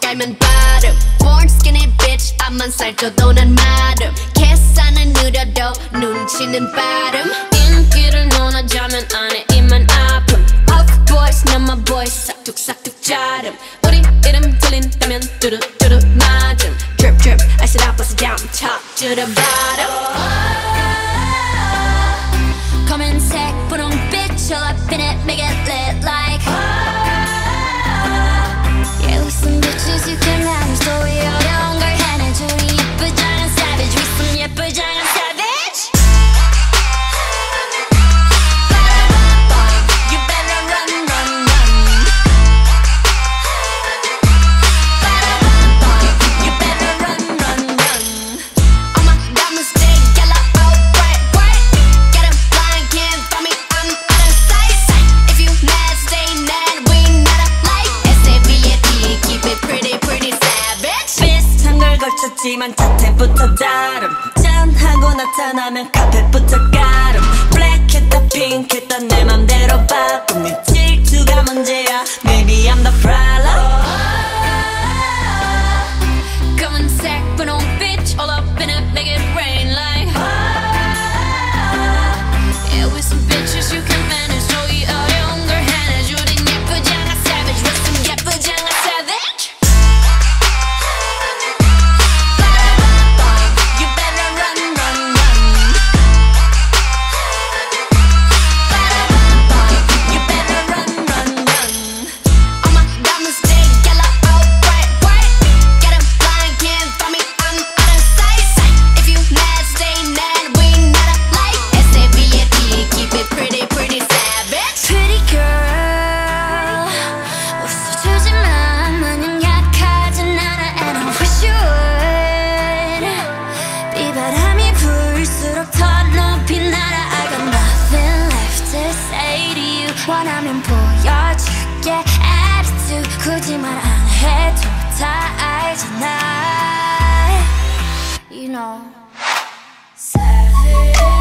닮은 발음 Born skinny bitch 앞만 살쪄도 난 마름 계산은 느려도 눈치는 빠름 인기를 논하자면 안에 입만 아픔 Off boys 난 my boys 싹둑싹둑 자름 우리 이름 들린다면 뚜루뚜루 맞음 Drip drip I sit up bust it down top to the bottom 검은색 분홍빛 all up in it make it lit like Yeah we some bitches you can manage 또 이 어려운 걸 해내줘 우리 예쁘장한 savage we some 예쁘장한 savage You better run run run You better run run run All my diamonds stay yellow oh bright bright Get 'em blind can't find me I'm out of sight If you mad stay mad we not alike S-A-V-A-D keep it pretty pretty savage 비슷한 걸 걸쳤지만 자태부터 다름 짠하고 나타나면 카펫부터 가름 블랙했다 핑크했다 내 맘대로 바꿈 네 질투가 문제야 Maybe I'm the problem 검은색 분홍빛 all up in it make it rain like Yeah we some bitches you can manage 또 이 어려운 걸 해내줘 우린 예쁘장한 savage we some 예쁘장한 savage You better run run run You better run run run All my diamonds stay yellow oh bright bright Get 'em blind can't find me I'm out of sight If you mad stay mad we not alike S-A-V-A-D keep it pretty pretty savage Pretty girl 웃어주지만 마냥 약하진 않아 And I wish you would 비바람이 불수록 더 높이 날아 I got nothing left to say to you 원하면 보여줄게 attitude 굳이 말 안 해도 다 알잖아 You know Savage